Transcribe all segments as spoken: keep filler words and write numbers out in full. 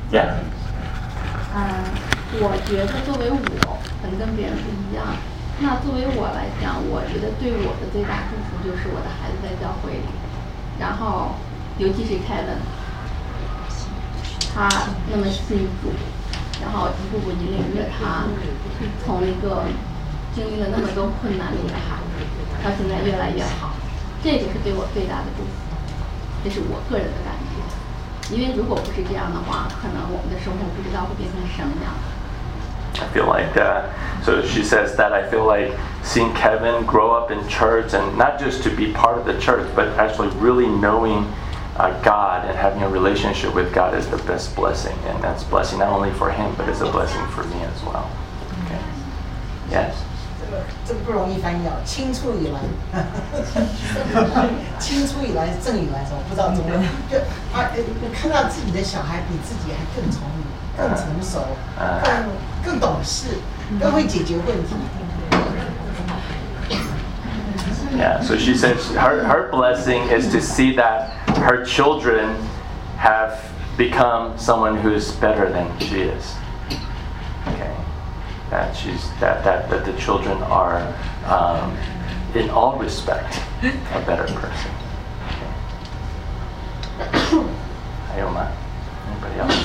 Yeah. 嗯，我觉得作为我，可能跟别人不一样。那作为我来讲，我觉得对我的最大祝福就是我的孩子在教会里，然后尤其是凯文，他那么信主，然后一步步引领着他从一个经历了那么多困难的一个孩子，到现在越来越好，这个是对我最大的祝福，这是我个人的感觉。因为如果不是这样的话，可能我们的生活不知道会变成什么样。 I feel like, uh, so she says that I feel like seeing Kevin grow up in church, and not just to be part of the church, but actually really knowing uh, God and having a relationship with God is the best blessing. And that's a blessing not only for him, but it's a blessing for me as well. Okay. Yes? 这个不容易翻译啊，青出于蓝，青出于蓝是正与蓝，我不知道怎么，就啊，看到自己的小孩比自己还更聪明、更成熟、更更懂事、更会解决问题。 Yeah, so she says her, her blessing is to see that her children have become someone who is better than she is. Okay. That she's that, that, that the children are um, in all respect a better person. Okay. 还有吗 Anybody else?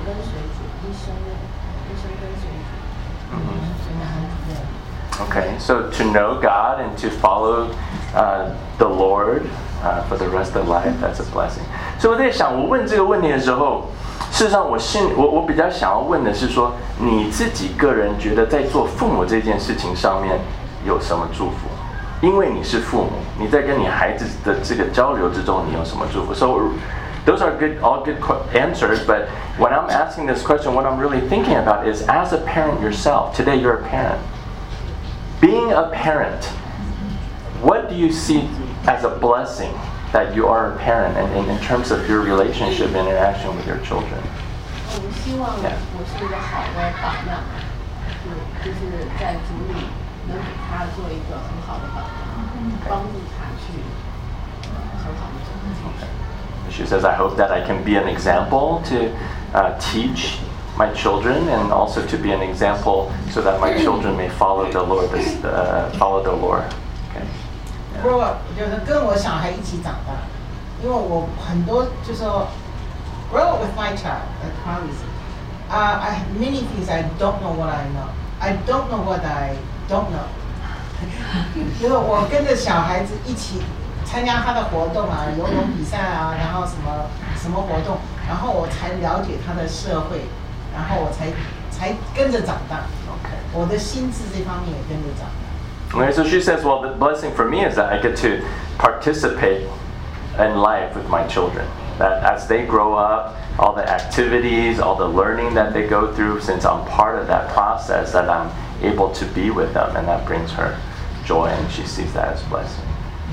Mm-hmm. Okay, so to know God and to follow uh, the Lord uh, for the rest of life, that's a blessing. 所以我在想，我问这个问题的时候，事实上我心我我比较想要问的是说，你自己个人觉得在做父母这件事情上面有什么祝福？因为你是父母，你在跟你孩子的这个交流之中，你有什么祝福 ？So those are good, all good answers. But when I'm asking this question, what I'm really thinking about is, as a parent yourself, today you're a parent. Being a parent, what do you see as a blessing that you are a parent, and, and in terms of your relationship and interaction with your children? 我希望我是一个好的榜样，就是就是在主里能给他做一个很好的榜样，帮助他去很好的走。 She says, I hope that I can be an example to uh, teach my children, and also to be an example so that my children may follow the Lord. Uh, follow the Lord. Okay. 不过就是跟我小孩一起长大，因为我很多就是说 grow up with my child at Harvey's. Uh, I have many things I don't know what I know. I don't know what I don't know. 就是我跟着小孩子一起参加他的活动啊，游泳比赛啊，然后什么什么活动，然后我才了解他的社会，然后我才才跟着长大。 Okay. 我的心智这方面也跟着长大。 Okay, so she says, well, the blessing for me is that I get to participate in life with my children. That as they grow up, all the activities, all the learning that they go through, since I'm part of that process, that I'm able to be with them, and that brings her joy, and she sees that as a blessing.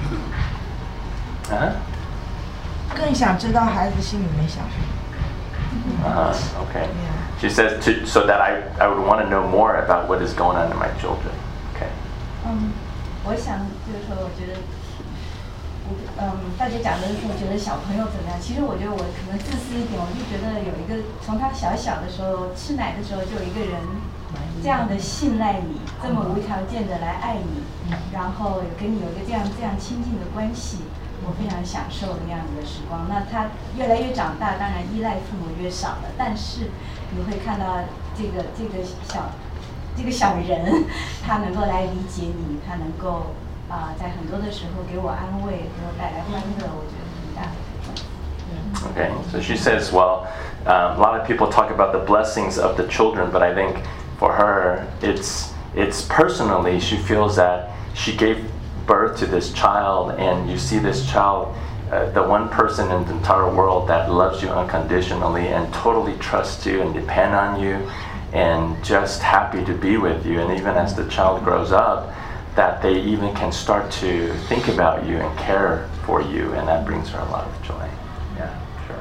Uh-huh. 更想知道孩子心里面想什么。 Uh-huh. Okay. Yeah. She says to, so that I, I would want to know more about what is going on in my children. Okay. 嗯，我想就是说，我觉得，嗯，大家讲的时候觉得小朋友怎么样？其实我觉得我可能自私一点，我就觉得有一个从他小小的时候吃奶的时候就有一个人这样的信赖你，这么无条件的来爱你，然后跟你有一个这样这样亲近的关系。 我非常享受那样的时光。那他越来越长大，当然依赖父母越少了，但是你会看到这个这个小这个小人，他能够来理解你，他能够啊、呃，在很多的时候给我安慰和带来欢乐，我觉得很大的。 Okay, so she says, well, um, a lot of people talk about the blessings of the children, but I think for her, it's it's personally she feels that she gave birth to this child, and you see this child, uh, the one person in the entire world that loves you unconditionally and totally trusts you and depend on you and just happy to be with you. And even as the child grows up, that they even can start to think about you and care for you, and that brings her a lot of joy. Yeah,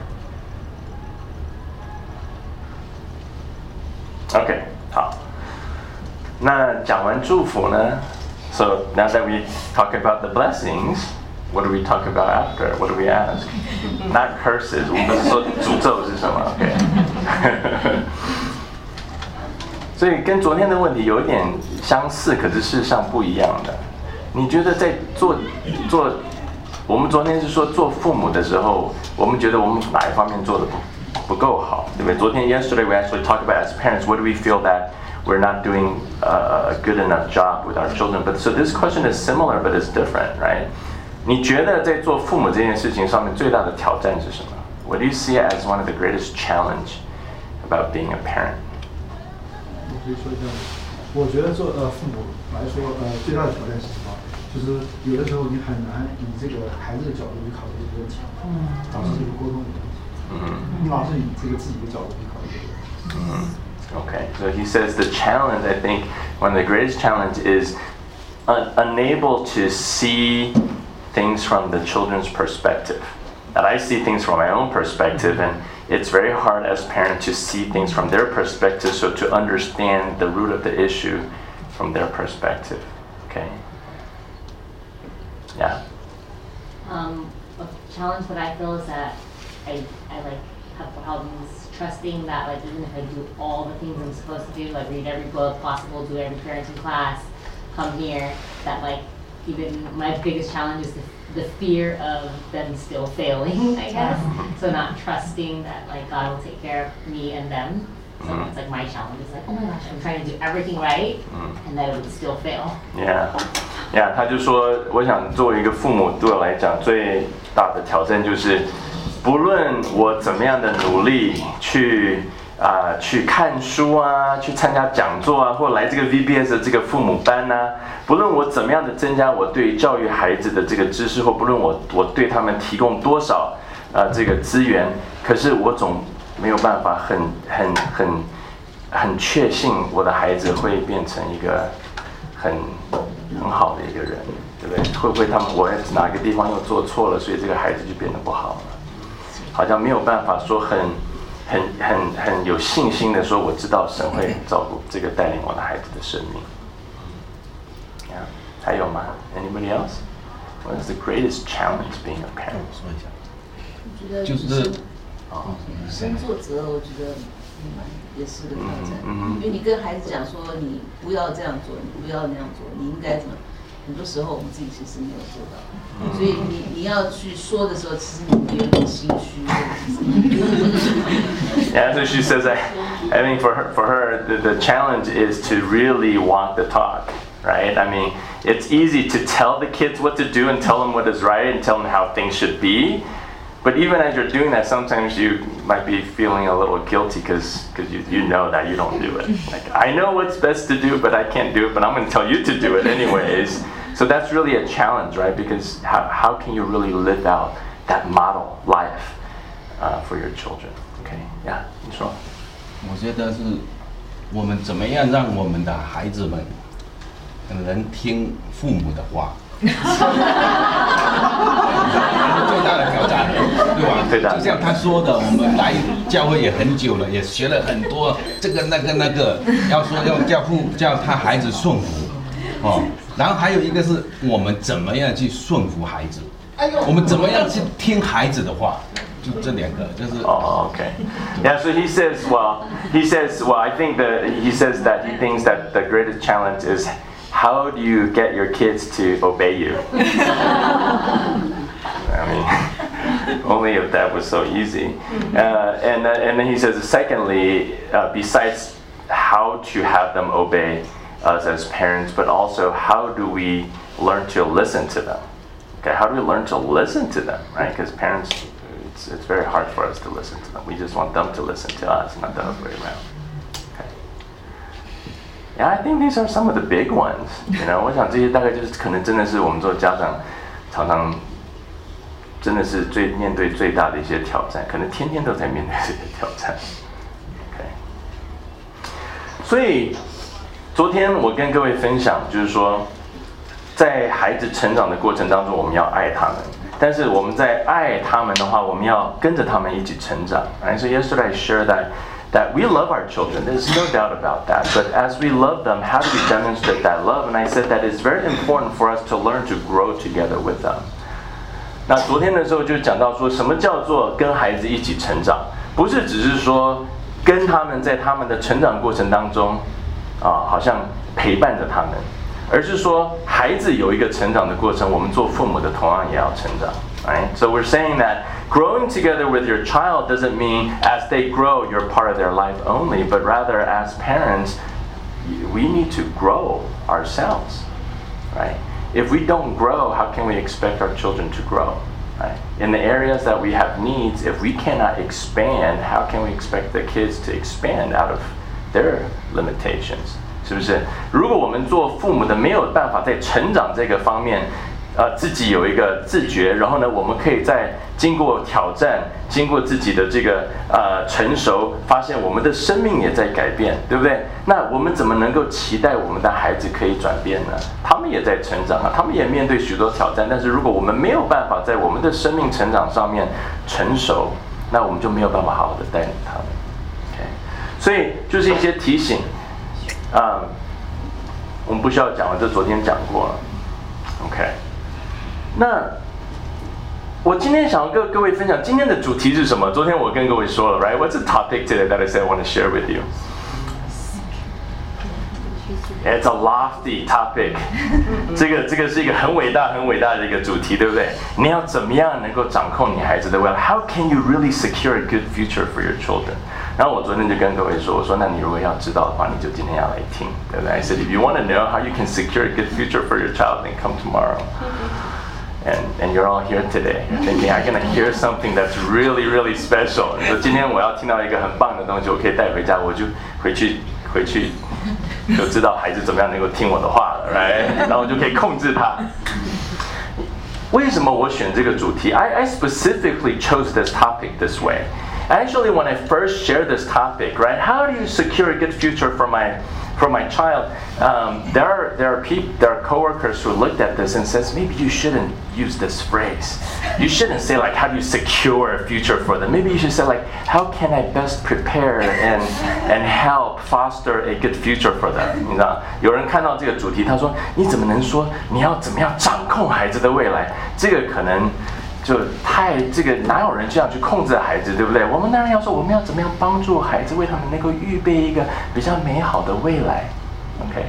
sure. Okay, 好。那讲完祝福呢？ So now that we talk about the blessings, what do we talk about after? What do we ask? Not curses. 我们说诅咒是什么 Okay. 所以跟昨天的问题有一点相似，可是事实上不一样的。你觉得在做做，我们昨天是说做父母的时候，我们觉得我们哪一方面做的不不够好，对不对？昨天 yesterday we actually talked about as parents, what do we feel that we're not doing a good enough job with our children? But so this question is similar, but it's different, right? 你觉得在做父母这件事情上面最大的挑战是什么？ What do you see as one of the greatest challenge about being a parent? 我可以说一下，我觉得做呃父母来说，呃最大的挑战是什么？就是有的时候你很难以这个孩子的角度去考虑这个问题，嗯，导致这个沟通有问题。嗯，你老是以这个自己的角度去考虑这个问题。 嗯 Okay, so he says the challenge, I think, one of the greatest challenge is un- unable to see things from the children's perspective. That I see things from my own perspective, and it's very hard as parents to see things from their perspective, so to understand the root of the issue from their perspective. Okay? Yeah? Um, a challenge that I feel is that I, I like have problems trusting that, like, even if I do all the things I'm supposed to do, like read every book possible, do every parenting class, come here, that like even my biggest challenge is the, the fear of them still failing, I guess. So not trusting that like God will take care of me and them. So it's like my challenge is like, oh my gosh, I'm trying to do everything right, and that it would still fail. Yeah, yeah. 他就说，我想作为一个父母，对我来讲最大的挑战就是。不论我怎么样的努力去啊、呃、去看书啊，去参加讲座啊，或来这个 V B S 的这个父母班呐、啊，不论我怎么样的增加我对教育孩子的这个知识，或不论我我对他们提供多少呃这个资源，可是我总没有办法很很很很确信我的孩子会变成一个很很好的一个人，对不对？会不会他们我哪个地方又做错了，所以这个孩子就变得不好了？好像没有办法说很、很、很、很有信心的说，我知道神会照顾这个带领我的孩子的生命。Yeah. 还有吗 ？Anybody else? What is the greatest challenge being a parent? 说一下。 我觉得就是哦，身作则，我觉得也是个挑战。因为你跟孩子讲说，你不要这样做，你不要那样做，你应该怎么？很多时候我们自己其实没有做到，所以你你要去说的时候，其实你有点心虚。 Yeah, so she says that I mean for her, for her the, the challenge is to really walk the talk, right? I mean, it's easy to tell the kids what to do and tell them what is right and tell them how things should be. But even as you're doing that, sometimes you might be feeling a little guilty because because you, you know that you don't do it. Like, I know what's best to do, but I can't do it, but I'm going to tell you to do it anyways. So that's really a challenge, right? Because how, how can you really live out that model life uh, for your children? Okay, yeah, 你说。 我觉得是我们怎么样让我们的孩子们能听父母的话。最大的挑战，对吧？ 对的。 就像他说的，我们来教会也很久了，也学了很多这个那个那个，要说要叫父叫他孩子顺服，哦。然后还有一个是我们怎么样去顺服孩子，我们怎么样去听孩子的话，就这两个，就是。 Oh, okay. Yeah, so he says, well, he says, well, I think that he says that he thinks that the greatest challenge is how do you get your kids to obey you? I mean, only if that was so easy. Uh, and uh, and then he says, secondly, uh, besides how to have them obey us as parents, but also how do we learn to listen to them? Okay, how do we learn to listen to them, right? Because parents, it's, it's very hard for us to listen to them. We just want them to listen to us, not the other way around. Okay. Yeah, I think these are some of the big ones. You know, 我想这些大概就是可能真的是我们做家长常常真的是最面对最大的一些挑战，可能天天都在面对这些挑战。Okay. 所以昨天我跟各位分享，就是说，在孩子成长的过程当中，我们要爱他们。但是我们在爱他们的话，我们要跟着他们一起成长。Right? So yesterday I shared that that we love our children. There's no doubt about that. But as we love them, how do we demonstrate that love? And I said that it's very important for us to learn to grow together with them. 那昨天的时候就讲到说，什么叫做跟孩子一起成长？不是只是说跟他们在他们的成长过程当中，啊，好像陪伴着他们，而是说孩子有一个成长的过程，我们做父母的同样也要成长。Right? So we're saying that growing together with your child doesn't mean as they grow you're part of their life only, but rather as parents, we need to grow ourselves. Right? If we don't grow, how can we expect our children to grow? Right? In the areas that we have needs, if we cannot expand, how can we expect the kids to expand out of their limitations? 是不是？如果我们做父母的没有办法在成长这个方面，呃，自己有一个自觉，然后呢，我们可以在经过挑战，经过自己的这个呃成熟，发现我们的生命也在改变，对不对？那我们怎么能够期待我们的孩子可以转变呢？他们也在成长啊，他们也面对许多挑战。但是如果我们没有办法在我们的生命成长上面成熟，那我们就没有办法好好的带领他们。OK， 所以就是一些提醒，啊、嗯，我们不需要讲了，这昨天讲过了。OK。那我今天想要跟各位分享今天的主题是什么？昨天我跟各位说了 ，right? What's the topic today that I said I want to share with you? It's a lofty topic. 这个这个是一个很伟大、很伟大的一个主题，对不对？你要怎么样能够掌控你孩子的未来 ？How can you really secure a good future for your children? 然后我昨天就跟各位说，我说那你如果要知道的话，你就今天要来听，对不对 ？I said if you want to know how you can secure a good future for your child, then come tomorrow. And, and you're all here today. You're thinking, I'm going to hear something that's really, really special. 你说今天我要听到一个很棒的东西，我可以带回家，我就回去回去就知道孩子怎么样能够听我的话了 ，right？ 然后我就可以控制他。为什么我选这个主题 I, I specifically chose this topic this way. Actually, when I first shared this topic, right? How do you secure a good future for my for my child? Um, there are there are people, there are coworkers who looked at this and says maybe you shouldn't use this phrase. You shouldn't say like how do you secure a future for them. Maybe you should say like how can I best prepare and and help foster a good future for them. 你知道，有人看到这个主题，他说你怎么能说你要怎么样掌控孩子的未来？这个可能。就太这个哪有人这样去控制孩子，对不对？我们当然要说我们要怎么样帮助孩子，为他们能够预备一个比较美好的未来 ，OK？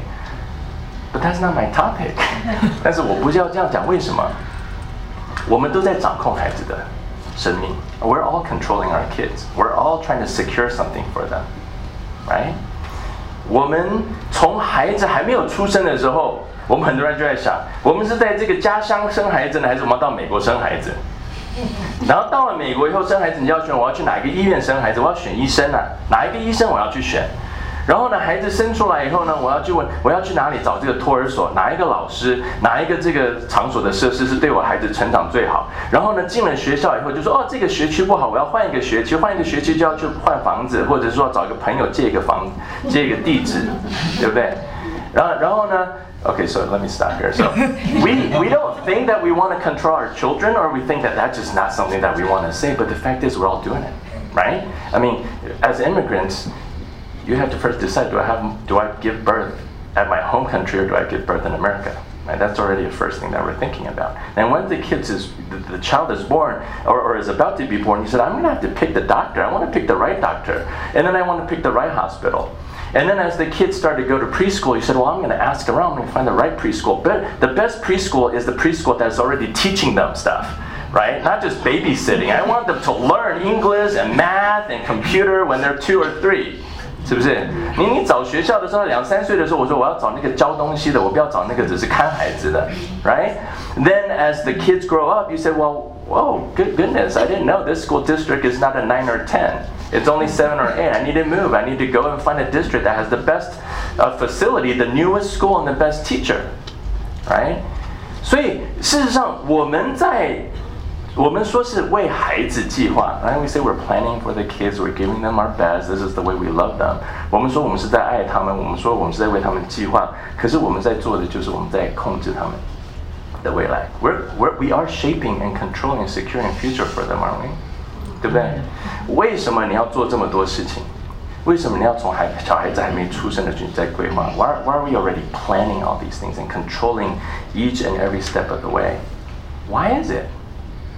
But that's not my topic 。但是我不是要这样讲，为什么？我们都在掌控孩子的生命。We're all controlling our kids. We're all trying to secure something for them, right? 我们从孩子还没有出生的时候。我们很多人就在想，我们是在这个家乡生孩子呢，还是我们要到美国生孩子？然后到了美国以后生孩子，你要选我要去哪一个医院生孩子？我要选医生啊，哪一个医生我要去选？然后呢，孩子生出来以后呢，我要去问我要去哪里找这个托儿所，哪一个老师，哪一个这个场所的设施是对我孩子成长最好？然后呢，进了学校以后就说哦，这个学区不好，我要换一个学区，换一个学区就要去换房子，或者说找一个朋友借一个房，借一个地址，对不对？然后然后呢？ Okay, so let me stop here. So we, we don't think that we want to control our children, or we think that that's just not something that we want to say, but the fact is we're all doing it, right? I mean, as immigrants, you have to first decide, do I have, do I give birth at my home country or do I give birth in America? Right? That's already the first thing that we're thinking about. And when the kid is, the, the child is born or, or is about to be born, you said, I'm going to have to pick the doctor. I want to pick the right doctor. And then I want to pick the right hospital. And then as the kids started to go to preschool, you said, well, I'm going to ask around, I'm going to find the right preschool. But the best preschool is the preschool that's already teaching them stuff, right? Not just babysitting. I want them to learn English and math and computer when they're two or three. 是不是？你你找学校的时候，两三岁的时候，我说我要找那个教东西的，我不要找那个只是看孩子的 ，right? Then as the kids grow up, you say, well, whoa, good goodness, I didn't know this school district is not a nine or ten. It's only seven or eight. I need to move. I need to go and find a district that has the best uh, facility, the newest school, and the best teacher, right? 所以事实上，我们在我们说是为孩子计划 ，right? We say we're planning for the kids. We're giving them our best. This is the way we love them. 我们说我们是在爱他们，我们说我们是在为他们计划。可是我们在做的就是我们在控制他们的未来。We're we're we are shaping and controlling and securing a future for them, aren't we? 对不对？为什么你要做这么多事情？为什么你要从孩小孩子还没出生的时候你在规划 ？Why why are we already planning all these things and controlling each and every step of the way? Why is it?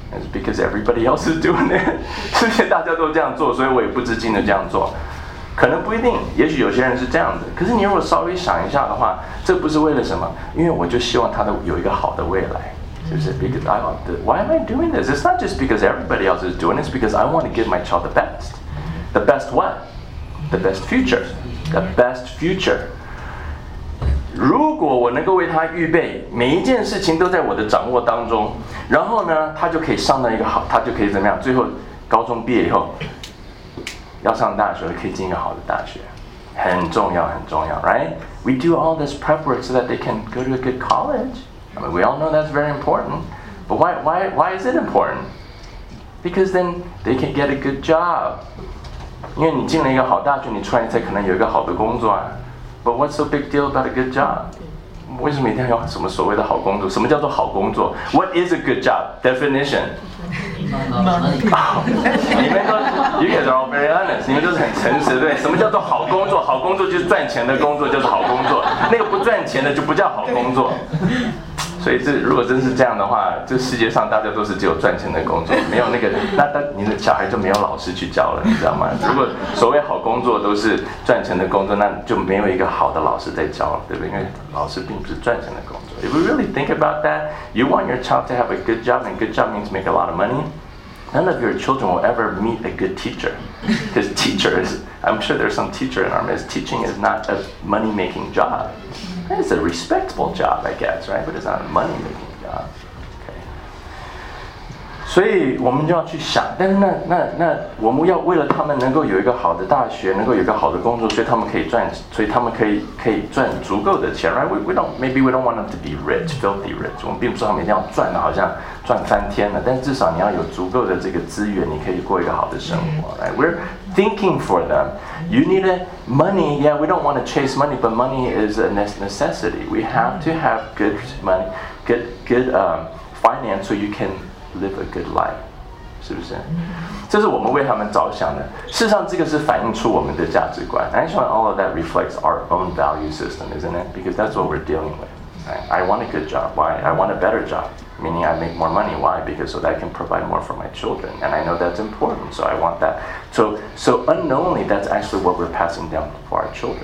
It's because everybody else is doing it. 世界大家都这样做，所以我也不自禁的这样做。可能不一定，也许有些人是这样子。可是你如果稍微想一下的话，这不是为了什么？因为我就希望他的有一个好的未来，是不是 ？Because I want the, why am I doing this? It's not just because everybody else is doing it. It's because I want to give my child the best. The best what? The best future. The best future. 如果我能够为他预备，每一件事情都在我的掌握当中，然后呢，他就可以上到一个好，他就可以怎么样？最后高中毕业以后。要上大学可以进一个好的大学，很重要很重要 ，right? We do all this prep work so that they can go to a good college. I mean, we all know that's very important. But why why why is it important? Because then they can get a good job. 因为你进了一个好大学，你出来才可能有一个好的工作啊。But what's so big deal about a good job? 为什么一定要有什么所谓的好工作？什么叫做好工作 ？What is a good job? Definition. 你们都 ，You guys are all very honest. 你们都是很诚实，对？什么叫做好工作？好工作就是赚钱的工作，就是好工作。那个不赚钱的就不叫好工作。所以这如果真是这样的话，这世界上大家都是只有赚钱的工作，没有那个，那那你的小孩就没有老师去教了，你知道吗？如果所谓好工作都是赚钱的工作，那就没有一个好的老师在教了，对不对？因为老师并不是赚钱的工作。If we really think about that, you want your child to have a good job, and good job means make a lot of money. None of your children will ever meet a good teacher, because teacher is, I'm sure there's some teacher in our midst, teaching is not a money-making job. It's a respectable job, I guess, right? But it's not a money-making job. Okay. 所以我们就要去想，但是那那那我们要为了他们能够有一个好的大学，能够有一个好的工作，所以他们可以赚，所以他们可以可以赚足够的钱 ，right? We we don't maybe we don't want them to be rich, filthy rich. 我们并不是他们一定要赚的好像赚翻天了，但是至少你要有足够的这个资源，你可以过一个好的生活 ，right? We're thinking for them. You need a money. Yeah, we don't want to chase money, but money is a necessity. We have to have good money, good good um, finance, so you can live a good life. 是不是？这是我们为他们着想的。事实上，这个是反映出我们的价值观。Actually, all of that reflects our own value system, isn't it? Because that's what we're dealing with. Right? I want a good job. Why? I want a better job. Meaning I make more money. Why? Because so that I can provide more for my children, and I know that's important. So I want that. So so unknowingly, that's actually what we're passing down for our children.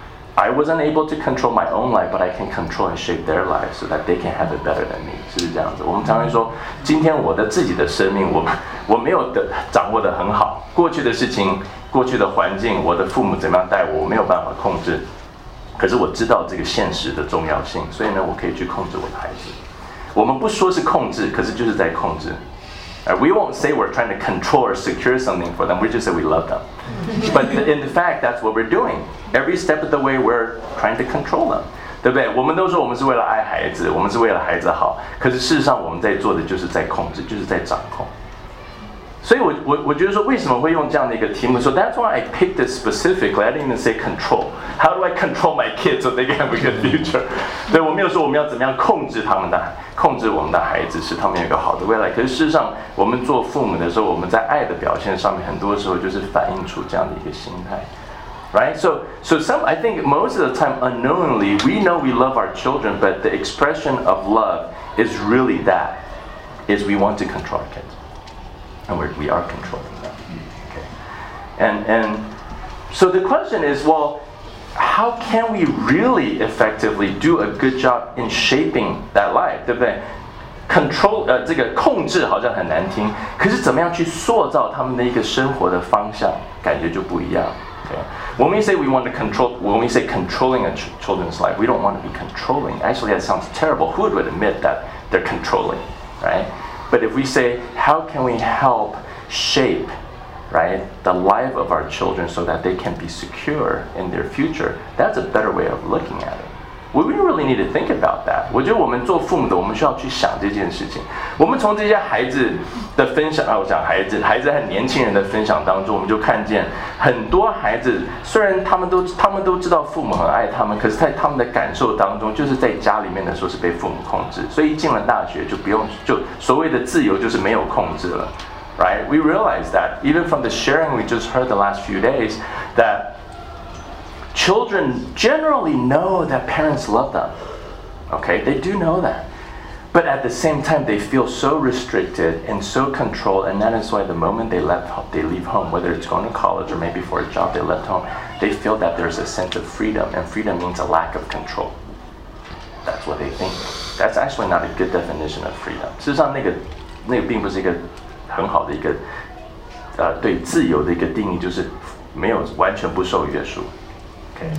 I wasn't able to control my own life, but I can control and shape their lives so that they can have it better than me. 是不是这样子？我们常常说，今天我的自己的生命，我我没有的掌握得很好。过去的事情，过去的环境，我的父母怎么样带我，我没有办法控制。可是我知道这个现实的重要性，所以呢，我可以去控制我的孩子。我们不说是控制，可是就是在控制。Uh, we won't say we're trying to control or secure something for them. We just say we love them. But in fact, that's what we're doing. Every step of the way, we're trying to control them. 对不对？我们都说我们是为了爱孩子，我们是为了孩子好。可是事实上，我们在做的就是在控制，就是在掌控。所以我我我觉得说，为什么会用这样的一个题目？说 That's why I picked it specifically. I didn't even say control. How do I control my kids so they can have a good future? 对，我没有说我们要怎么样控制他们的，控制我们的孩子，使他们有一个好的未来。可是事实上，我们做父母的时候，我们在爱的表现上面，很多时候就是反映出这样的一个心态。Right? So, so some, I think most of the time, unknowingly, we know we love our children, but the expression of love is really that, is we want to control our kids. And we're, we are controlling them. Okay. And, and so the question is, well, how can we really effectively do a good job in shaping that life? 对不对？ Control 呃，这个控制好像很难听，可是怎么样去塑造他们的一个生活的方向，感觉就不一样。Okay? When we say we want to control, when we say controlling a ch- children's life, we don't want to be controlling. Actually, that sounds terrible. Who would admit that they're controlling, right? But if we say, how can we help shape, right, the life of our children so that they can be secure in their future, that's a better way of looking at it. We really need to think about that. 我觉得我们做父母的，我们需要去想这件事情。我们从这些孩子的分享啊，我讲孩子，孩子和年轻人的分享当中，我们就看见很多孩子，虽然他们都他们都知道父母很爱他们，可是在他们的感受当中，就是在家里面的时候是被父母控制，所以一进了大学就不用就所谓的自由就是没有控制了。Right? We realize that even from the sharing we just heard the last few days that children generally know that parents love them. Okay, they do know that. But at the same time, they feel so restricted and so controlled, and that is why the moment they left, they leave home, whether it's going to college or maybe for a job, they left home, they feel that there's a sense of freedom, and freedom means a lack of control. That's what they think. That's actually not a good definition of freedom. 事实上，那个那个并不是一个很好的一个呃对自由的一个定义，就是没有完全不受约束。Okay.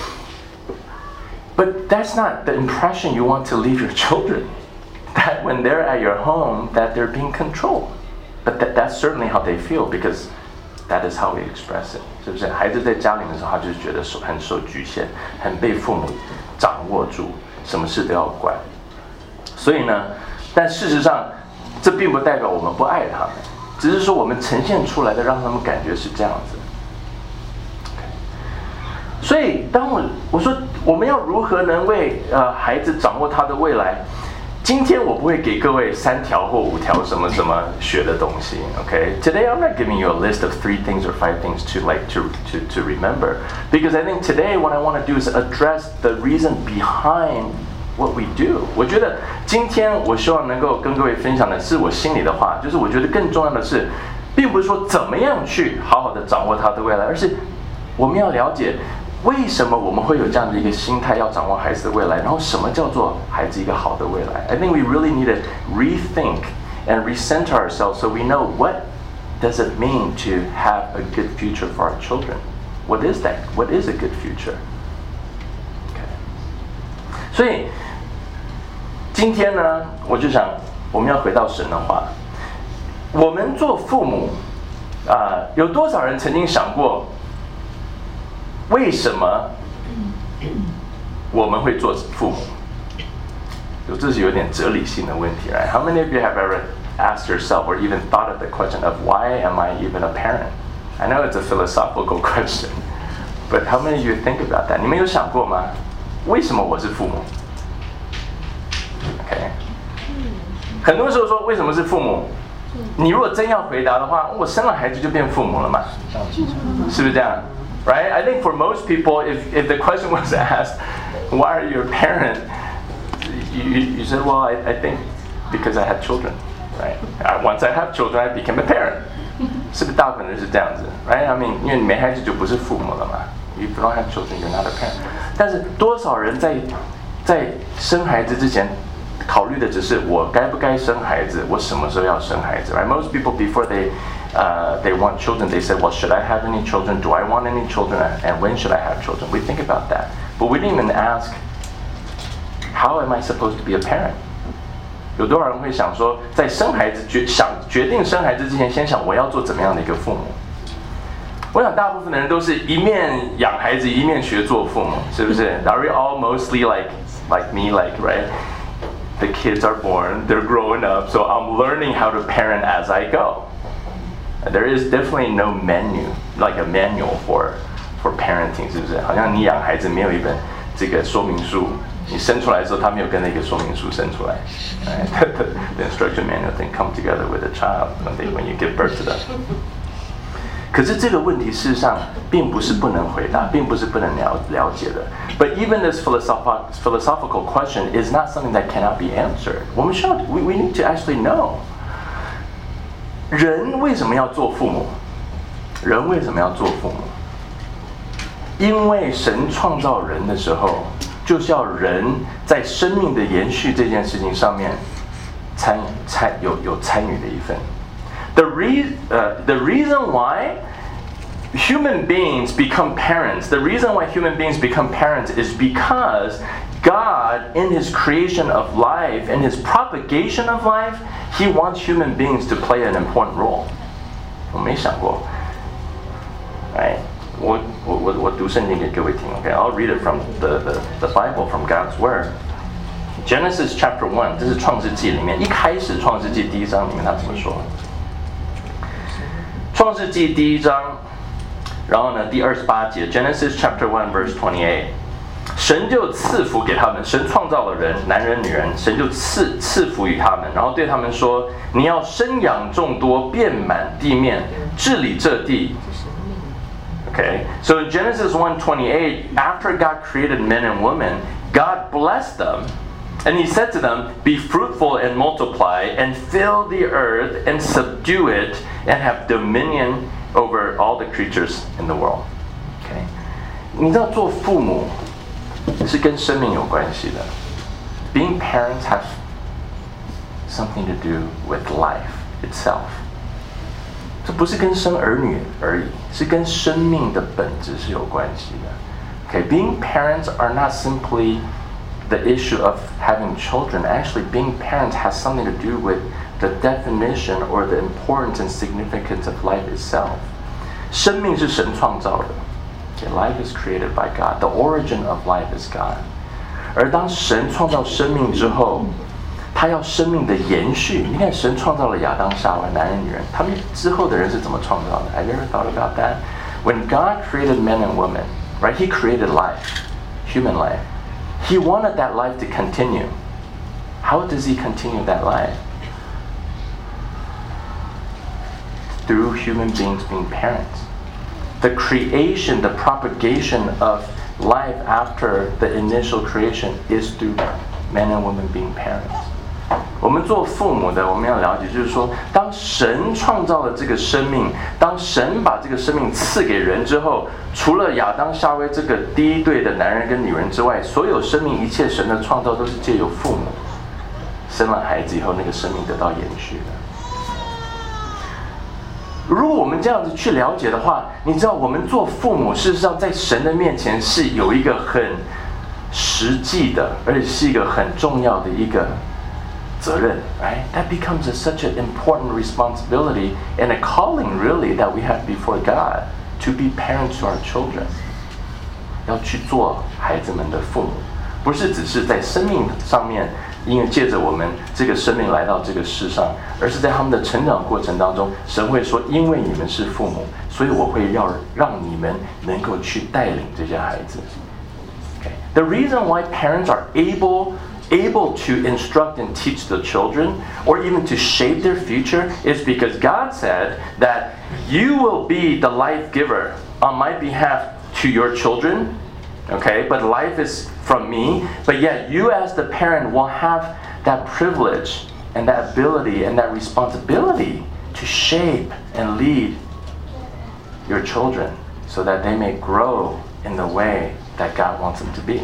But that's not the impression you want to leave your children. That when they're at your home, that they're being controlled. But that, that's certainly how they feel because that is how we express it. 是不是？孩子在家里面的时候，他就是觉得受很受局限，很被父母掌握住，什么事都要管。所以呢，但事实上，这并不代表我们不爱他们，只是说我们呈现出来的让他们感觉是这样子。所以，当我我说我们要如何能为呃孩子掌握他的未来？今天我不会给各位三条或五条什么什么学的东西 ，OK？ Today I'm not giving you a list of three things or five things to like to to to remember, because I think today what I want to do is address the reason behind what we do. 我觉得今天我希望能够跟各位分享的是我心里的话，就是我觉得更重要的是，并不是说怎么样去好好的掌握他的未来，而是我们要了解。为什么我们会有这样的一个心态，要掌握孩子的未来？然后什么叫做孩子一个好的未来 ？I think we really need to rethink and recenter ourselves so we know what does it mean to have a good future for our children. What is that? What is a good future? Okay. 所以今天呢，我就想我们要回到神的话。我们做父母啊、呃，有多少人曾经想过？为什么我们会做父母？这是有点哲理性的问题 right? How many of you have ever asked yourself or even thought of the question of why am I even a parent? I know it's a philosophical question, but how many of you think about that? 你们有想过吗？为什么我是父母 ？OK， 很多时候说为什么是父母？你如果真要回答的话，我生了孩子就变父母了嘛？是不是这样？ Right? I think for most people, if, if the question was asked, why are you a parent? You, you said, well, I, I think because I had children. Right? Once I have children, I became a parent. 是不是大可能是这样子 ？Right? I mean, 因为你没孩子就不是父母了嘛。If you don't have children, you're not a parent. 但是多少人在在生孩子之前考虑的只是我该不该生孩子，我什么时候要生孩子 ？Right? Most people before they Uh, they want children. They say, well, should I have any children? Do I want any children? And when should I have children? We think about that. But we didn't even ask, how am I supposed to be a parent? 有多少人会想说，在生孩子决想决定生孩子之前，先想我要做怎么样的一个父母？我想大部分的人都是一面养孩子，一面学做父母，是不是 ？Are we all mostly like like me, like right? The kids are born, they're growing up, so I'm learning how to parent as I go. There is definitely no menu, like a manual for for parenting， 是不是？好像你养孩子没有一本这个说明书，你生出来的时候，他没有跟那个说明书生出来。Right? the, the instruction manual didn't come together with a child when they when you give birth to them. 可是这个问题事实上并不是不能回答，并不是不能了了解的。But even this philosophical philosophical question is not something that cannot be answered. 我们需要 we we need to actually know. 人为什么要做父母？人为什么要做父母？因为神创造人的时候，就是要人在生命的延续这件事情上面参参有有参与的一份。The re uh, the reason why human beings become parents, the reason why human beings become parents is because God, in His creation of life, in His propagation of life, He wants human beings to play an important role. 我没想过 ，right? 我我我我读圣经给各位听 ，OK? I'll read it from the the the Bible from God's Word. Genesis chapter one， 这是创世纪里面一开始创世纪第一章里面他怎么说？创世纪第一章，然后呢第二十八节 ，Genesis chapter one verse twenty-eight。神就赐福给他们，神创造了人，男人女人，神就赐赐福于他们，然后对他们说：“你要生养众多，遍满地面，治理这地。” Okay, so in Genesis one twenty-eight, after God created men and women, God blessed them And he said to them, "Be fruitful and multiply, and fill the earth, and subdue it, and have dominion over all the creatures in the world." Okay， 你知道做父母是跟生命有关系的。Being parents has something to do with life itself. 这不是跟生儿女而已，是跟生命的本质是有关系的。Okay, being parents are not simply the issue of having children. Actually, being parents has something to do with the definition or the importance and significance of life itself. 生命是神创造的。Okay, life is created by God. The origin of life is God. 而当神创造生命之后，他要生命的延续。你看，神创造了亚当、夏娃，男人、女人，他们之后的人是怎么创造的 ？Have you ever thought about that? When God created men and women, right? He created life, human life. He wanted that life to continue. How does He continue that life? Through human beings being parents. The creation, the propagation of life after the initial creation is through men and women being parents. 我们做父母的，我们要了解，就是说，当神创造了这个生命，当神把这个生命赐给人之后，除了亚当、夏娃这个第一对的男人跟女人之外，所有生命一切神的创造都是借由父母生了孩子以后，那个生命得到延续的。如果我们这样子去了解的话，你知道，我们做父母，事实上在神的面前是有一个很实际的，而且是一个很重要的一个责任 right? That becomes a, such an important responsibility and a calling really that we have before God to be parents to our children. 要去做孩子们的父母，不是只是在生命上面，因为借着我们这个生命来到这个世上，而是在他们的成长过程当中，神会说，因为你们是父母，所以我会要让你们能够去带领这些孩子。Okay. The reason why parents are able able to instruct and teach the children or even to shape their future is because God said that you will be the life giver on my behalf to your children, okay, but life is from me, but yet you as the parent will have that privilege and that ability and that responsibility to shape and lead your children so that they may grow in the way that God wants them to be.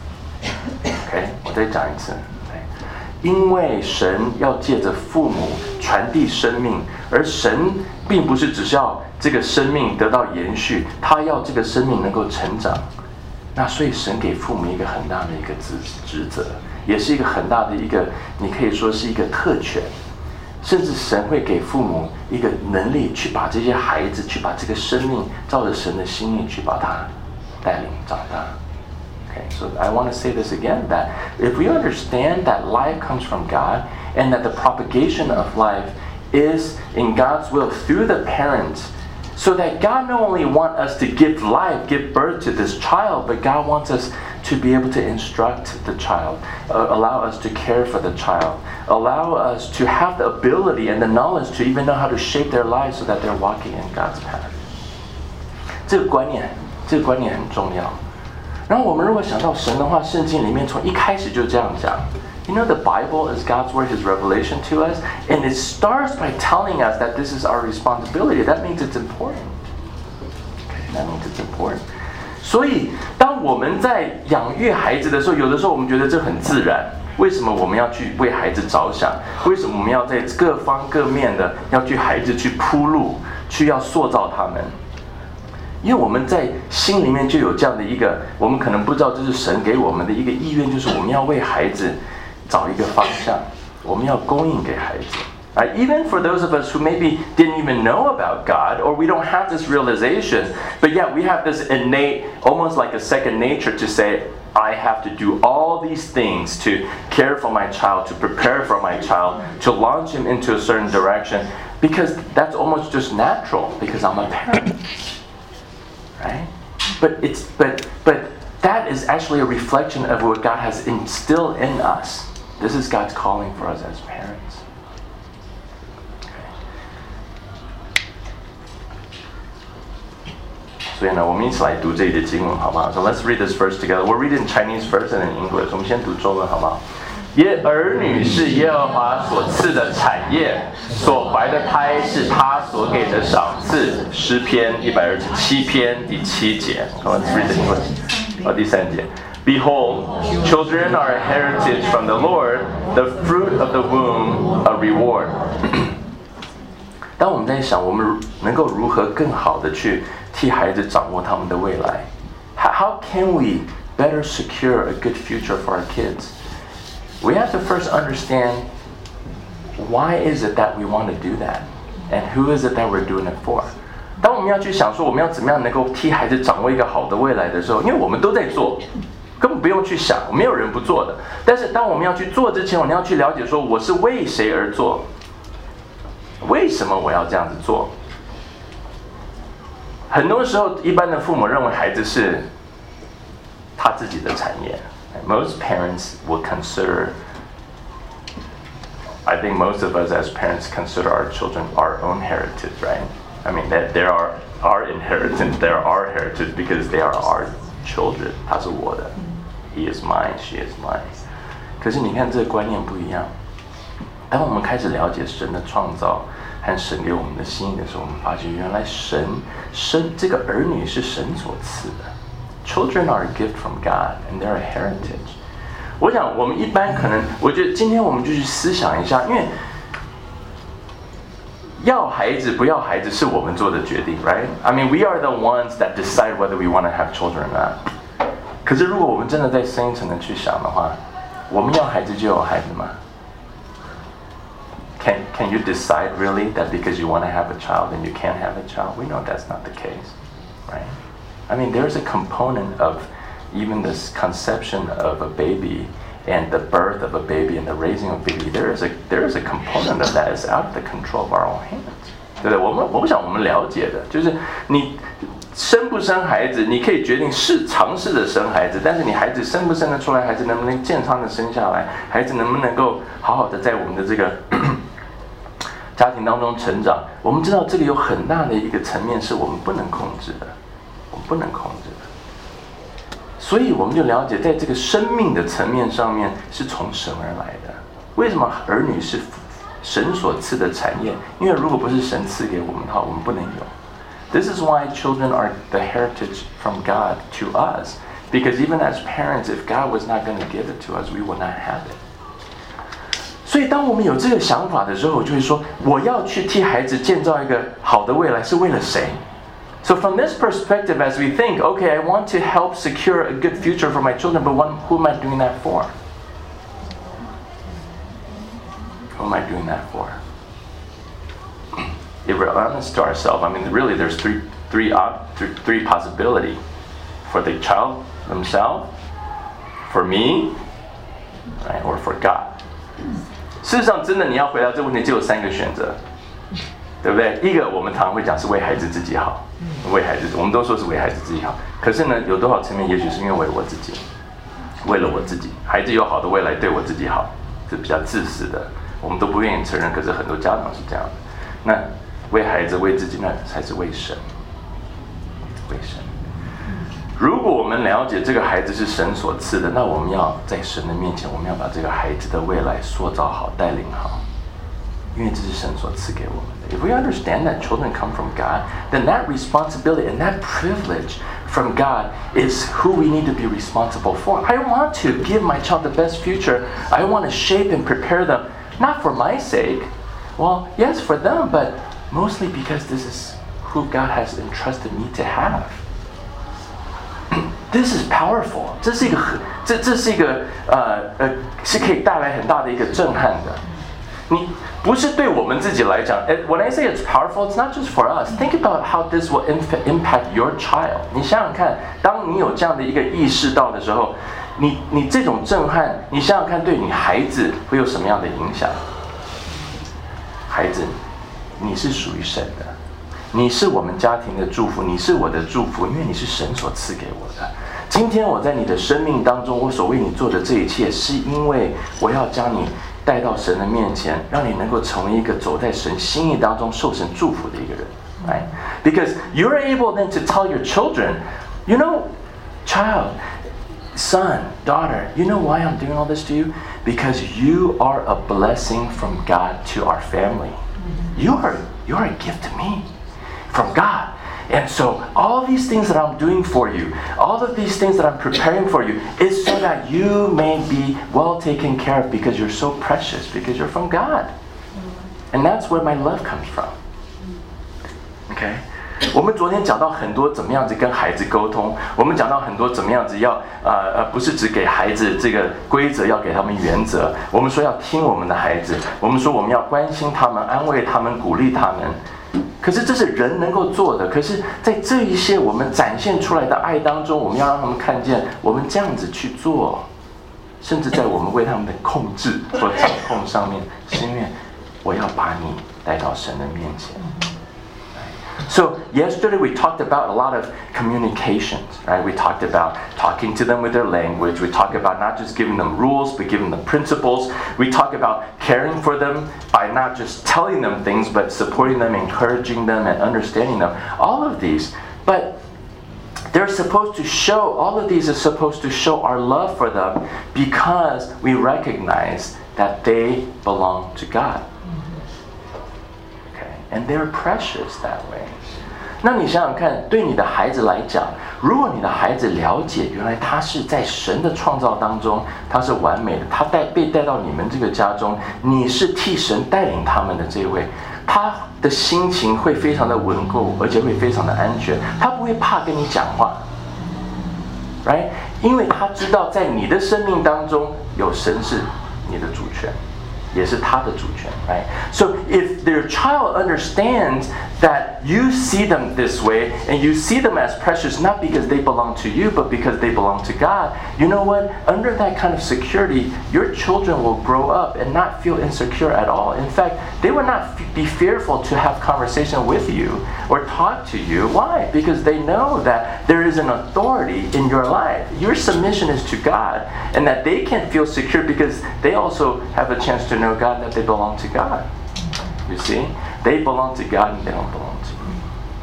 OK， 我再讲一次。因为神要借着父母传递生命，而神并不是只是要这个生命得到延续，他要这个生命能够成长。那所以神给父母一个很大的一个职职责，也是一个很大的一个，你可以说是一个特权。甚至神会给父母一个能力，去把这些孩子，去把这个生命照着神的心意去把它带领长大。Okay, so I want to say this again, that if we understand that life comes from God and that the propagation of life is in God's will through the parents, so that God not only wants us to give life, give birth to this child, but God wants us to be able to instruct the child, uh, allow us to care for the child, allow us to have the ability and the knowledge to even know how to shape their lives so that they're walking in God's path. 这个观念，这个观念很重要。然后我们如果想到神的话，圣经里面从一开始就这样讲。You know, the Bible is God's word, His revelation to us, and it starts by telling us that this is our responsibility. That means it's important. Okay, that means it's important. 所以，当我们在养育孩子的时候，有的时候我们觉得这很自然。为什么我们要去为孩子着想？为什么我们要在各方各面的要去孩子去铺路，去要塑造他们？因为我们在心里面就有这样的一个，我们可能不知道这是神给我们的一个意愿，就是我们要为孩子找一个方向，我们要供应给孩子。Right? Even for those of us who maybe didn't even know about God, or we don't have this realization, but yet we have this innate, almost like a second nature to say, I have to do all these things to care for my child, to prepare for my child, to launch him into a certain direction, because that's almost just natural, because I'm a parent. Right? But it's but but that is actually a reflection of what God has instilled in us. This is God's calling for us as parents. Okay. 所以呢，我们一起来读这里的经文，好不好？ So let's read this verse together. We'll read it in Chinese first and in English. 我们先读中文，好不好？ 耶儿女是耶和华所赐的产业，所怀的胎是他所给的赏赐。诗篇一百二十七篇第七节。Let's read the English. 哦，第三节。Behold, children are a heritage from the Lord, the fruit of the womb a reward. 当我们在想，我们能够如何更好的去替孩子掌握他们的未来 ？How can we better secure a good future for our kids? We have to first understand why is it that we want to do that, and who is it that we're doing it for. 当我们要去想说我们要怎么样能够替孩子掌握一个好的未来的时候，因为我们都在做。根本不用去想，没有人不做的。但是当我们要去做之前，我们要去了解说我是为谁而做，为什么我要这样子做？很多时候，一般的父母认为孩子是他自己的产业。Most parents will consider, I think most of us as parents consider our children our own heritage, right? I mean that they are our inheritance, they are our heritage because they are our children. 他是我的。He is mine, she is mine. 可是你看这个观念不一样。当我们开始了解神的创造和神给我们的心意的时候，我们发觉原来神生这个儿女是神所赐的。Children are a gift from God, and they're a heritage. 我想我们一般可能，我觉得今天我们就去思想一下，因为要孩子不要孩子是我们做的决定 ，right? I mean, we are the ones that decide whether we want to have children or not. 可是如果我们真的再深一层的去想的话，我们要孩子就有孩子吗 ？Can Can you decide really that because you want to have a child and you can't have a child? We know that's not the case, right? I mean, there's a component of even this conception of a baby and the birth of a baby and the raising of a baby. There is a there is a component of that is out of the control of our own hands. 对不对？我们我不想我们了解的就是你。生不生孩子，你可以决定是尝试着生孩子，但是你孩子生不生得出来，孩子能不能健康的生下来，孩子能不能够好好的在我们的这个家庭当中成长，我们知道这个有很大的一个层面是我们不能控制的，我们不能控制的，所以我们就了解，在这个生命的层面上面是从神而来的。为什么儿女是神所赐的产业？因为如果不是神赐给我们的话，我们不能有。This is why children are the heritage from God to us. Because even as parents, if God was not going to give it to us, we would not have it. 所以当我们有这个想法的时候，我就会说，我要去替孩子建造一个好的未来，是为了谁？ So from this perspective, as we think, okay, I want to help secure a good future for my children, but one, who am I doing that for? Who am I doing that for? If we're honest to ourselves, I mean, really, there's three, three, three, three possibilities for the child themselves, for me, right, or for God. 事实上，真的你要回答这个问题，就有三个选择，对不对？一个我们常常会讲是为孩子自己好，为孩子，我们都说是为孩子自己好。可是呢，有多少层面，也许是因为为我自己，为了我自己，孩子有好的未来，对我自己好，是比较自私的，我们都不愿意承认。可是很多家长是这样的。那为孩子、为自己，那才是为神，为神。如果我们了解这个孩子是神所赐的，那我们要在神的面前，我们要把这个孩子的未来塑造好、带领好，因为这是神所赐给我们的。If we understand that children come from God, then that responsibility and that privilege from God is who we need to be responsible for. I want to give my child the best future. I want to shape and prepare them, not for my sake. Well, yes, for them, but mostly because this is who God has entrusted me to have. This is powerful. 这是一个很，这这是一个呃呃，是可以带来很大的一个震撼的。你不是对我们自己来讲。When I say it's powerful, it's not just for us. Think about how this will impact your child. 你想想看，当你有这样的一个意识到的时候，你你这种震撼，你想想看，对你孩子会有什么样的影响？孩子，你是属于神的，你是我们家庭的祝福，你是我的祝福，因为你是神所赐给我的。今天我在你的生命当中，我所为你做的这一切，是因为我要将你带到神的面前，让你能够成为一个走在神心意当中、受神祝福的一个人。Right? Because you're able then to tell your children, you know, child, son, daughter, you know why I'm doing all this to you? Because you are a blessing from God to our family. You are, you are a gift to me from God. And so all these things that I'm doing for you, all of these things that I'm preparing for you, is so that you may be well taken care of because you're so precious, because you're from God. And that's where my love comes from. Okay? 我们昨天讲到很多怎么样子跟孩子沟通，我们讲到很多怎么样子要呃呃不是只给孩子这个规则，要给他们原则。我们说要听我们的孩子，我们说我们要关心他们、安慰他们、鼓励他们。可是这是人能够做的。可是，在这一些我们展现出来的爱当中，我们要让他们看见，我们这样子去做，甚至在我们为他们的控制或掌控上面，是因为我要把你带到神的面前。So yesterday we talked about a lot of communications, right? We talked about talking to them with their language. We talked about not just giving them rules, but giving them principles. We talked about caring for them by not just telling them things, but supporting them, encouraging them, and understanding them. All of these. But they're supposed to show, all of these are supposed to show our love for them because we recognize that they belong to God. And they're precious that way. 那你想想看，对你的孩子来讲，如果你的孩子了解，原来他是在神的创造当中，他是完美的，他带被带到你们这个家中，你是替神带领他们的这位，他的心情会非常的稳固，而且会非常的安全，他不会怕跟你讲话 ，right？ 因为他知道在你的生命当中有神是你的主权。也是他的主权 right? So if their child understands that you see them this way and you see them as precious not because they belong to you but because they belong to God, you know what? Under that kind of security, your children will grow up and not feel insecure at all. In fact, they will not f- be fearful to have conversation with you or talk to you. Why? Because they know that there is an authority in your life. Your submission is to God and that they can feel secure because they also have a chance to know God, that they belong to God. You see? They belong to God and they don't belong to you.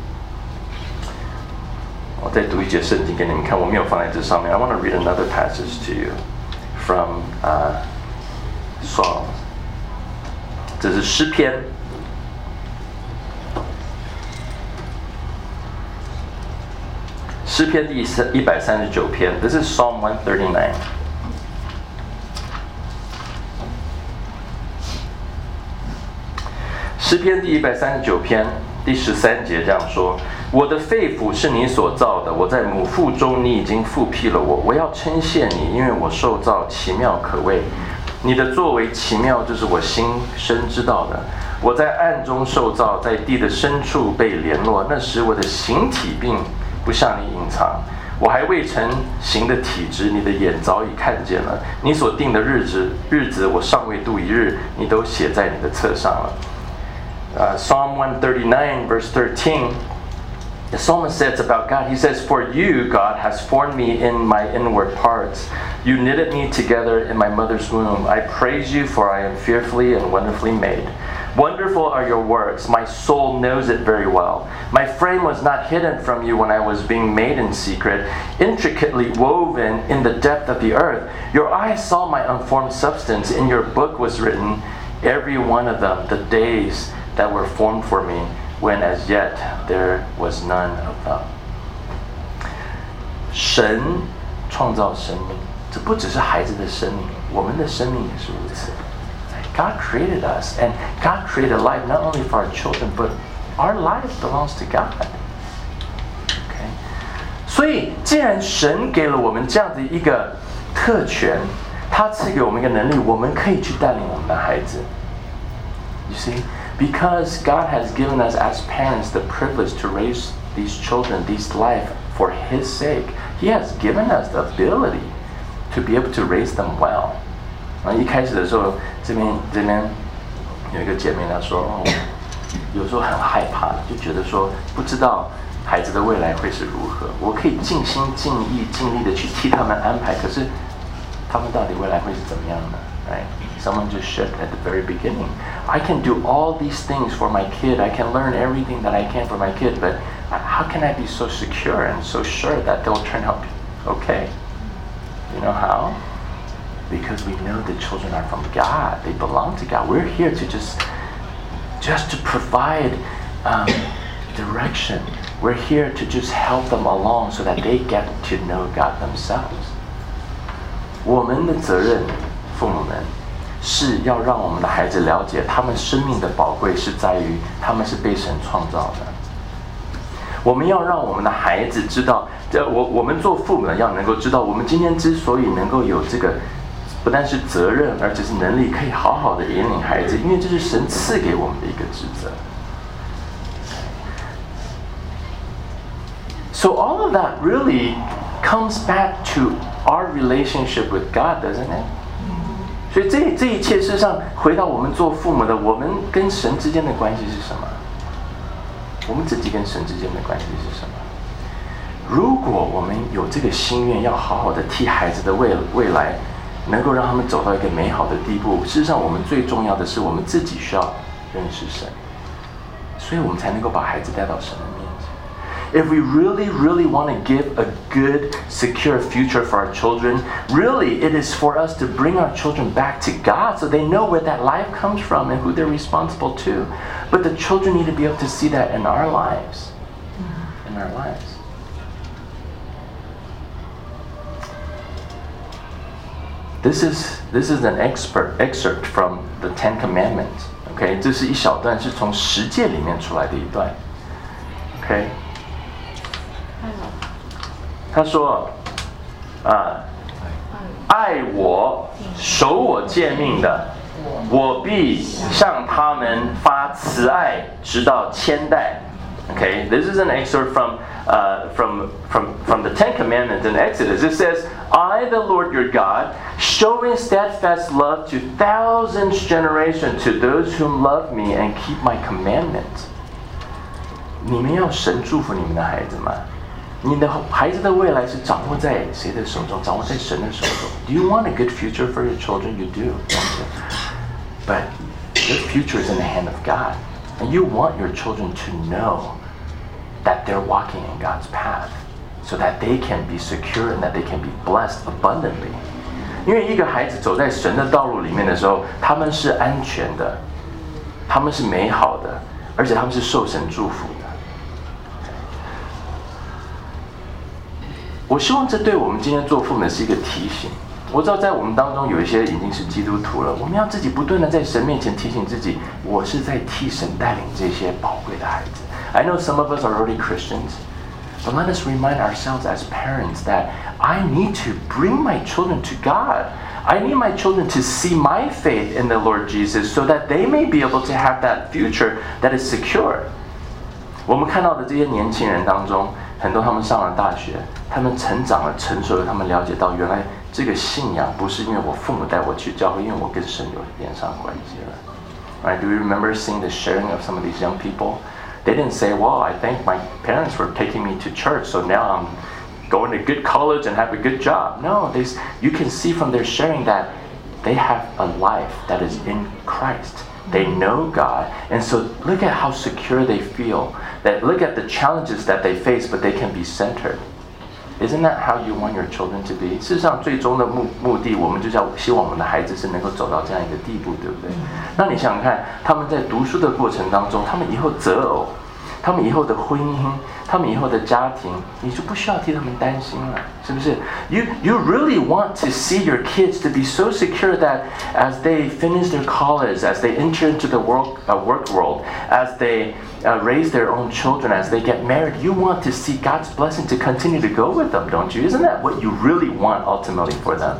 我再读一节圣经给你们看，我没有放在这上面。I want to read another passage to you from uh, Psalm. 这是诗篇。诗篇第一百三十九篇。This is Psalm one thirty-nine. 诗篇第一百三十九篇第十三节这样说：我的肺腑是你所造的，我在母腹中你已经复辟了我。我要称谢你，因为我受造奇妙可畏。你的作为奇妙，就是我心深知道的。我在暗中受造，在地的深处被联络。那时我的形体并不向你隐藏，我还未成形的体质，你的眼早已看见了。你所定的日子，日子我尚未度一日，你都写在你的册上了。Uh, Psalm one thirty-nine, verse thirteen, the psalmist says about God, he says, for you, God, has formed me in my inward parts. You knitted me together in my mother's womb. I praise you, for I am fearfully and wonderfully made. Wonderful are your works. My soul knows it very well. My frame was not hidden from you when I was being made in secret, intricately woven in the depth of the earth. Your eyes saw my unformed substance. In your book was written, every one of them, the days that were formed for me, when as yet there was none of them. 神创造生命，这不只是孩子的生命，我们的生命也是如此。God created us, and God created life not only for our children, but our life belongs to God. Okay? 所以，既然神给了我们这样的一个特权，他赐给我们一个能力，我们可以去带领我们的孩子。You see? Because God has given us as parents the privilege to raise these children, these life for His sake, He has given us the ability to be able to raise them well. 啊，一开始的时候，这边这边有一个姐妹她说，哦，有时候很害怕，就觉得说不知道孩子的未来会是如何。我可以尽心尽意尽力的去替他们安排，可是他们到底未来会是怎么样呢？ Right? Someone just shared at the very beginning. I can do all these things for my kid. I can learn everything that I can for my kid, but how can I be so secure and so sure that they'll turn out okay? You know how? Because we know the children are from God. They belong to God. We're here to just, just to provide um, direction. We're here to just help them along so that they get to know God themselves. 我们的责任，父母们，是要让我们的孩子了解，他们生命的宝贵是在于他们是被神创造的。我们要让我们的孩子知道，这我我们做父母的要能够知道，我们今天之所以能够有这个，不但是责任，而且是能力，可以好好的引领孩子，因为这是神赐给我们的一个职责。So all of that really comes back to our relationship with God, doesn't it? 所以这这一切事实上回到我们做父母的，我们跟神之间的关系是什么？我们自己跟神之间的关系是什么？如果我们有这个心愿，要好好的替孩子的未未来，能够让他们走到一个美好的地步，事实上我们最重要的是我们自己需要认识神，所以我们才能够把孩子带到神的面前。If we really, really want to give a good, secure future for our children, really it is for us to bring our children back to God so they know where that life comes from and who they're responsible to. But the children need to be able to see that in our lives. In our lives. This is, this is an expert, excerpt from the Ten Commandments. Okay? 这是一小段是从十诫里面出来的一段。Okay? 他说，啊，爱我、守我诫命的，我必向他们发慈爱，直到千代。Okay, this is an excerpt from uh, from from from the Ten Commandments in Exodus. It says, "I, the Lord your God, showing steadfast love to thousands generations to those who love me and keep my commandments." 你们要神祝福你们的孩子吗？你的孩子的未来是掌握在谁的手中？掌握在神的手中。Do you want a good future for your children? You do, don't you? But your future is in the hand of God, and you want your children to know that they're walking in God's path, so that they can be secure and that they can be blessed abundantly. 因为一个孩子走在神的道路里面的时候，他们是安全的，他们是美好的，而且他们是受神祝福的。我希望这对我们今天做父母的是一个提醒。我知道在我们当中有一些已经是基督徒了，我们要自己不断的在神面前提醒自己，我是在替神带领这些宝贵的孩子。I know some of us are already Christians, but let us remind ourselves as parents that I need to bring my children to God. I need my children to see my faith in the Lord Jesus so that they may be able to have that future that is secure. 我们看到的这些年轻人当中，很多他们上了大学，他们成长了、成熟了，他们了解到原来这个信仰不是因为我父母带我去教会，因为我跟神有连上关系了。Right? Do you remember seeing the sharing of some of these young people? They didn't say, "Well, I thank my parents for taking me to church, so now I'm going to good college and have a good job." No, they, you can see from their sharing that they have a life that is in Christ. They know God, and so look at how secure they feel. That look at the challenges that they face, but they can be centered. Isn't that how you want your children to be? 事实上，最终的目目的，我们就是要希望我们的孩子是能够走到这样一个地步，对不对？那你想想看，他们在读书的过程当中，他们以后择偶，他们以后的婚姻，他们以后的家庭，你就不需要替他们担心了，是不是 ？You you really want to see your kids to be so secure that as they finish their college, as they enter into the work uh, work world, as they uh, raise their own children, as they get married, you want to see God's blessing to continue to go with them, don't you? Isn't that what you really want ultimately for them?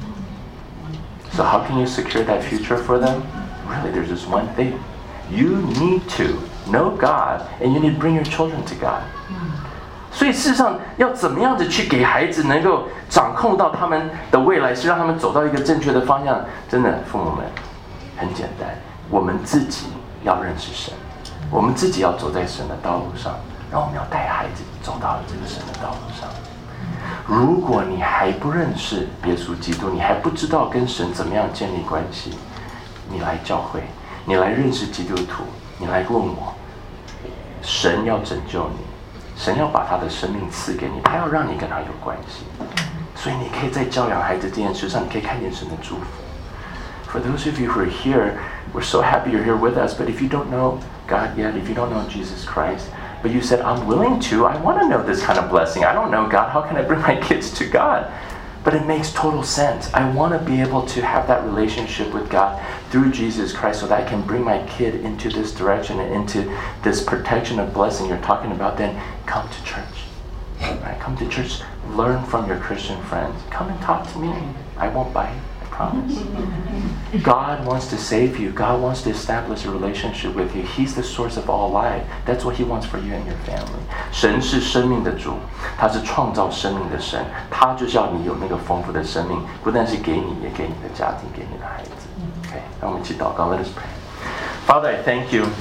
So how can you secure that future for them? Really, there's just one thing. You need to know God, and you need to bring your children to God. 所以事实上，要怎么样子去给孩子能够掌控到他们的未来，是让他们走到一个正确的方向。真的，父母们很简单，我们自己要认识神，我们自己要走在神的道路上，然后我们要带孩子走到这个神的道路上。如果你还不认识耶稣基督，你还不知道跟神怎么样建立关系，你来教会，你来认识基督徒，你来问我，神要拯救你，神要把他的生命赐给你，他要让你跟他有关系。 所以你可以在教养孩子这件事上，你可以看见神的祝福。For those of you who are here, we're so happy you're here with us. But if you don't know God yet, if you don't know Jesus Christ, but you said, I'm willing to, I want to know this kind of blessing. I don't know God. How can I bring my kids to God? But it makes total sense. I want to be able to have that relationship with God through Jesus Christ so that I can bring my kid into this direction and into this protection of blessing you're talking about. Then come to church. Right? Come to church. Learn from your Christian friends. Come and talk to me. I won't bite. Promise. God wants to save you. God wants to establish a relationship with you. He's the source of all life. That's what He wants for you and your family. 神是生命的主，他是创造生命的神，他就是要你有那个丰富的生命，不但是给你，也给你的家庭，给你的孩子。Okay, 让我们一起祷告。Let us pray. Father, I thank you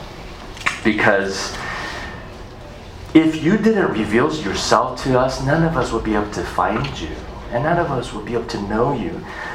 because if you didn't reveal yourself to us, none of us would be able to find you, and none of us would be able to know you.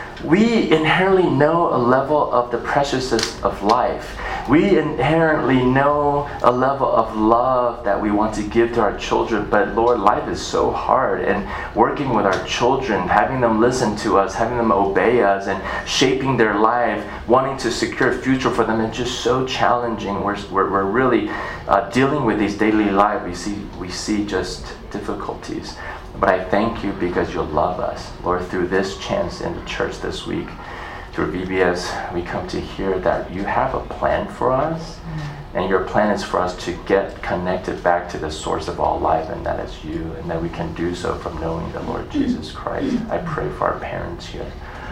We inherently know a level of the preciousness of life. We inherently know a level of love that we want to give to our children. But Lord, life is so hard. And working with our children, having them listen to us, having them obey us, and shaping their life, wanting to secure a future for them, it's just so challenging. We're, we're, we're really uh, dealing with these daily life. We see, we see just difficulties. But I thank you because you love us. Lord, through this chance in the church this week, through V B S, we come to hear that you have a plan for us. And your plan is for us to get connected back to the source of all life, and that is you. And that we can do so from knowing the Lord Jesus Christ. I pray for our parents here.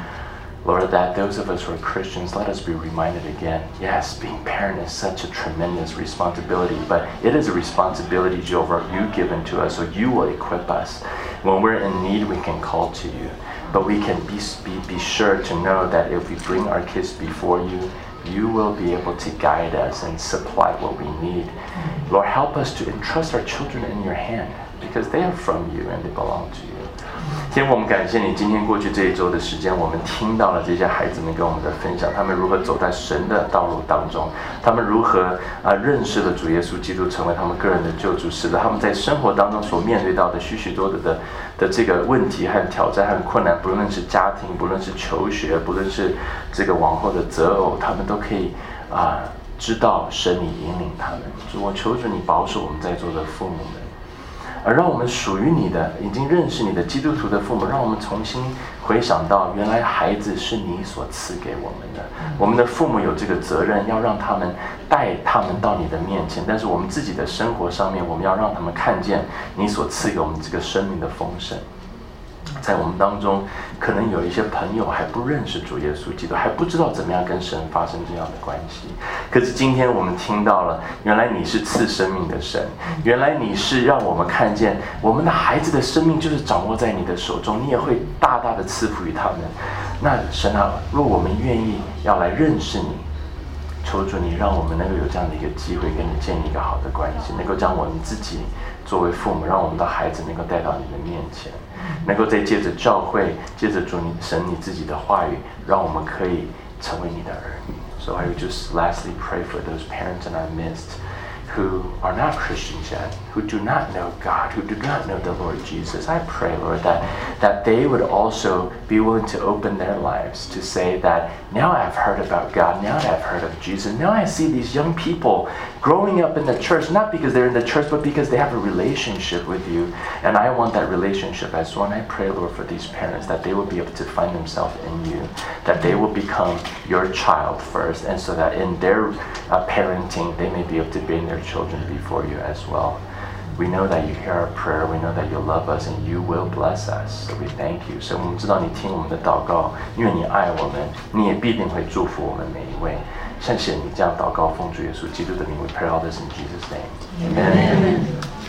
Lord, that those of us who are Christians, let us be reminded again, yes, being parent is such a tremendous responsibility, but it is a responsibility, Jehovah, you've given to us, so you will equip us. When we're in need, we can call to you. But we can be, be, be sure to know that if we bring our kids before you, you will be able to guide us and supply what we need. Lord, help us to entrust our children in your hand, because they are from you and they belong to you. 天父，我们感谢你，今天过去这一周的时间，我们听到了这些孩子们跟我们的分享，他们如何走在神的道路当中，他们如何啊、呃、认识了主耶稣基督，成为他们个人的救主，使得他们在生活当中所面对到的许许多多的的这个问题和挑战和困难，不论是家庭，不论是求学，不论是这个往后的择偶，他们都可以啊、呃、知道神你引领他们。主，我求主你保守我们在座的父母们。而让我们属于你的，已经认识你的基督徒的父母，让我们重新回想到，原来孩子是你所赐给我们的。我们的父母有这个责任，要让他们带他们到你的面前。但是我们自己的生活上面，我们要让他们看见你所赐给我们这个生命的丰盛。在我们当中，可能有一些朋友还不认识主耶稣基督，还不知道怎么样跟神发生这样的关系。可是今天我们听到了，原来你是赐生命的神，原来你是让我们看见我们的孩子的生命就是掌握在你的手中，你也会大大的赐福于他们。那神啊，若我们愿意要来认识你，求主你让我们能够有这样的一个机会跟你建立一个好的关系，能够将我们自己作为父母，让我们的孩子能够带到你的面前，能够再借着教会，借着主你神你自己的话语，让我们可以成为你的儿女。So I would just lastly pray for those parents in our midst who are not Christians yet, who do not know God, who do not know the Lord Jesus. I pray, Lord, that, that they would also be willing to open their lives to say that now I've heard about God, now I've heard of Jesus, now I see these young people growing up in the church, not because they're in the church, but because they have a relationship with you. And I want that relationship as well. And I pray, Lord, for these parents that they will be able to find themselves in you, that they will become your child first, and so that in their uh, parenting, they may be able to bring their children before you as well. We know that you hear our prayer. We know that you love us and you will bless us. So we thank you. So 我们知道你听我们的祷告，因为你爱我们，你也必定会祝福我们每一位。谢谢你这样祷告，奉主耶稣基督的名，we pray all this in Jesus' name. Amen. Amen.